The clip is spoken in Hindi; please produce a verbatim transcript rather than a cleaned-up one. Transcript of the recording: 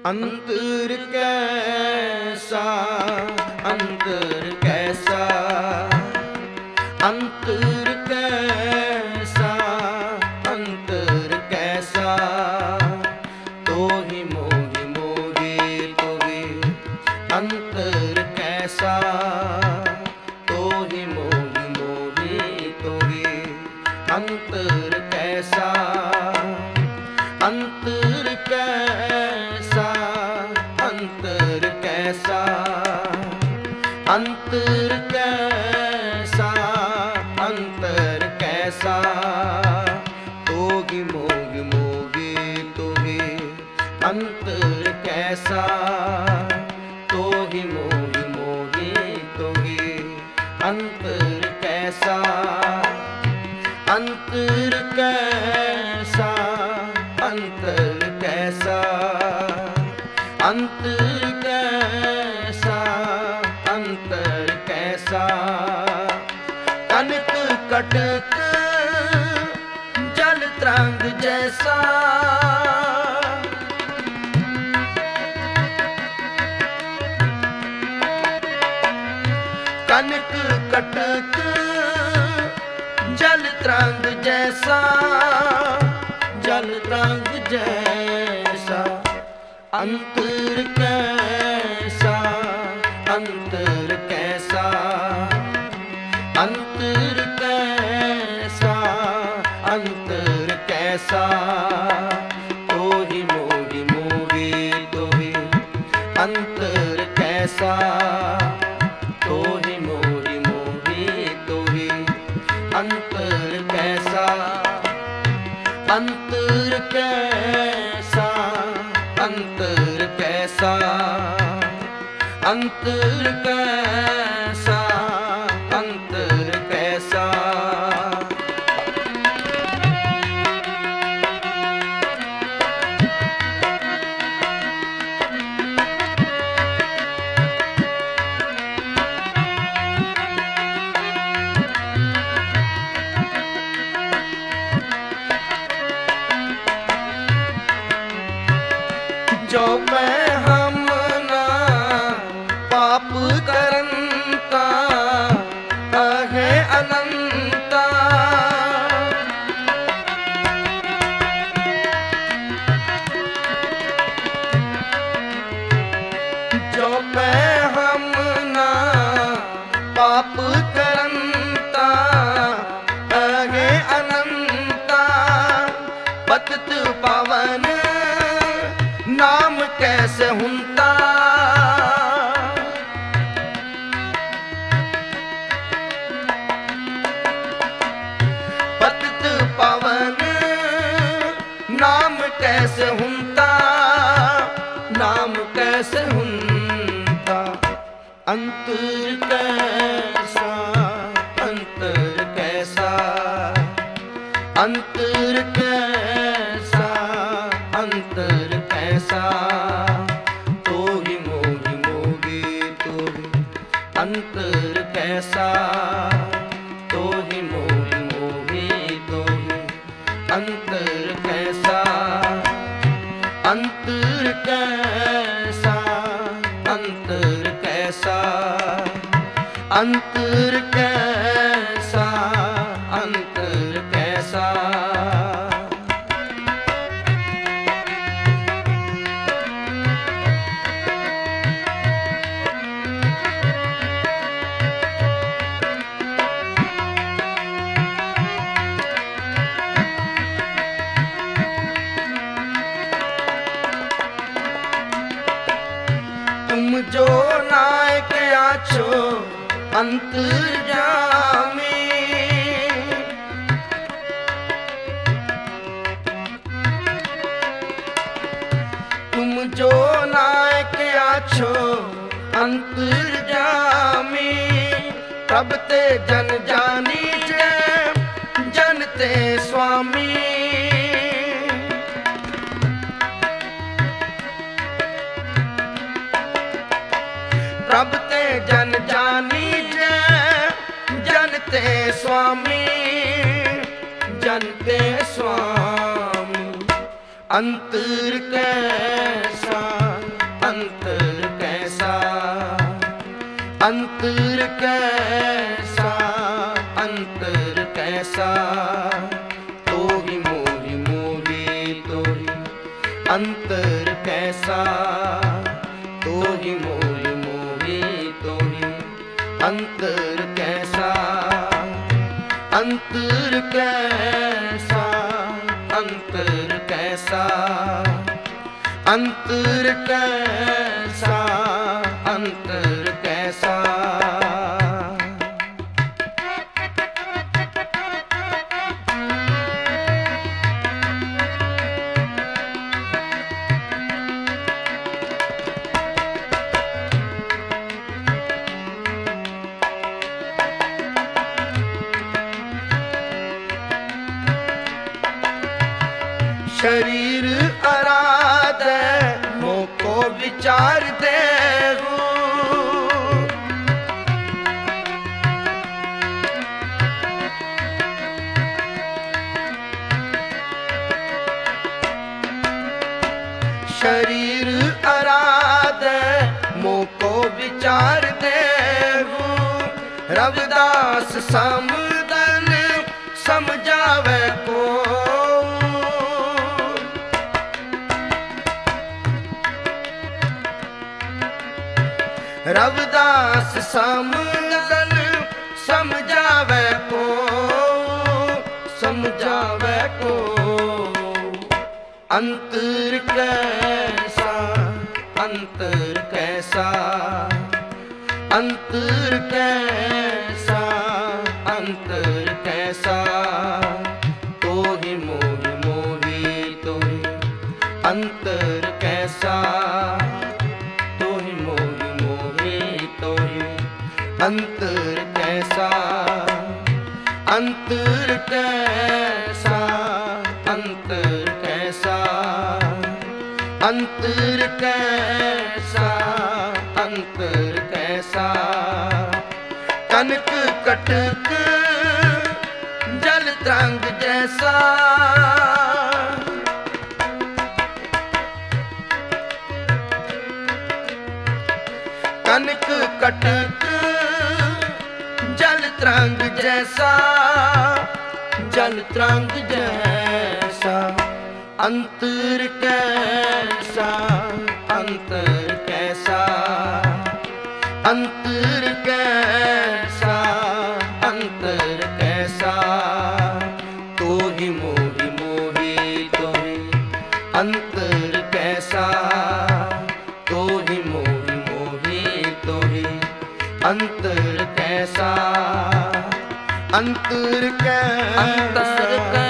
ਅੰਤਰ ਕੈਸਾ ਅੰਤਰ ਕੈਸਾ ਅੰਤਰ ਕੈਸਾ ਅੰਤਰ ਕੈਸਾ ਤੋਹਿ ਮੋਹਿ ਮੋਹਿ ਤੋਹਿ ਅੰਤਰ ਕੈਸਾ ਤੋਹਿ ਮੋਹਿ ਮੋਹਿ ਤੋਹਿ ਅੰਤਰ ਕੈਸਾ ਅੰਤਰ ਕੈਸਾ ਅੰਤਰ ਕੈਸਾ ਅੰਤਰ ਕੈਸਾ ਅੰਤਰ ਕੈਸਾ ਤੋਹਿ ਮੋਹਿ ਮੋਹਿ ਤੋਹਿ ਅੰਤਰ ਕੈਸਾ ਤੋਹਿ ਮੋਹਿ ਮੋਹਿ ਤੋਹਿ ਅੰਤਰ ਕੈਸਾ ਅੰਤਰ ਕੈਸਾ ਅੰਤਰ ਕੈਸਾ ਅੰਤਰ ਕੈਸਾ ਅੰਤਰ ਕੈਸਾ ਕਨਕ ਕਟਕ ਜਲ ਤਰੰਗ ਜੈਸਾ ਕਨਕ ਕਟਕ ਜਲ ਤਰੰਗ ਜੈਸਾ ਜਲ ਤਰੰਗ ਜੈਸਾ ਅੰਤਰ ਕੈਸਾ ਅੰਤਰ ਕੈਸਾ ਅੰਤਰ ਕੈਸਾ ਅੰਤਰ ਕੈਸਾ ਤੋਹਿ ਮੋਹਿ ਮੋਹਿ ਤੋਹਿ ਅੰਤਰ ਕੈਸਾ ਤੋਹਿ ਮੋਹਿ ਮੋਹਿ ਤੋਹਿ ਅੰਤਰ ਕੈਸਾ ਅੰਤਰ ਕੈਸਾ ਅੰਤਰ ਕੈਸਾ ਅੰਤਰ ਕੈਸਾ ਅੰਤਰ ਕੈਸਾ ਜੋ ਮੈਂ ਹਮ ਨਾ ਪਾਪ ਕਰੰਤਾ ਅਹੇ ਅਨੰਤਾ ਜੋ ਮੈਂ ਹਮ ਨਾ ਪਾਪ ਕਰੰਤਾ ਅਹੇ ਅਨੰਤਾ ਪਤਿਤ ਪਾਵਨ ਨਾਮ ਕੈਸੇ ਹੁੰਤਾ ਪਤਿਤ ਪਾਵਨ ਨਾਮ ਕੈਸੇ ਹੁੰਤਾ ਨਾਮ ਕੈਸੇ ਹੁੰਤਾ ਅੰਤਰ ਕੈਸਾ ਅੰਤਰ ਕੈਸਾ ਅੰਤਰ ਕੈਸਾ ਅੰਤਰ ਕੈਸਾ ਤੋਹਿ ਮੋਹਿ ਮੋਹਿ ਤੋਹਿ ਅੰਤਰ ਕੈਸਾ ਤੋਹਿ ਮੋਹਿ ਮੋਹਿ ਤੋਹਿ ਅੰਤਰ ਕੈਸਾ ਅੰਤਰ ਕੈਸਾ ਅੰਤਰ ਕੈਸਾ ਅੰਤਰ ਕੈਸਾ ਅੰਤਰ ਕੈਸਾ तुम जो नायक आछो अंतर्यामी तुम जो नायक आछो अंतर्यामी प्रभ ते जन जानी जे जन ते स्वामी प्रभ ते जन जानी जे जन ते स्वामी जन ते स्वामी अंतर कैसा अंतर कैसा, अंतर कैसा, अंतर कैसा, तो ही मोहि मोहि तो ही अंतर कैसा, तो ही मोहि मोहि तो ही अंतर कैसा, अंतर कैसा, अंतर कैसा, अंतर कैसा, अंतर कैसा। शरीर आराध मोको विचार दे शरीर आराध मोको विचार दे रविदास समदन समझावे को रविदास समदन समझावे को, समझावे को अंतर कैसा, अंतर कैसा, अंतर कैसा, अंतर कैसा, तो ही मोहि मोहि तो ही अंतर कैसा, अंतर कैसा, अंतर कैसा, अंतर कैसा, अंतर कैसा, अंतर कैसा, कनक कटक जल तरंग जैसा, कनक कटक जल तरंग जैसा, जल तरंग जैसा, अंतर कैसा, अंतर कैसा, अंतर कैसा, अंतर कैसा, तो ही मोहि मोहि तो ही अंतर कैसा, तो ही मोहि मोहि तो ही अंतर कैसा, अंतर कैसा, अंतर कैसा।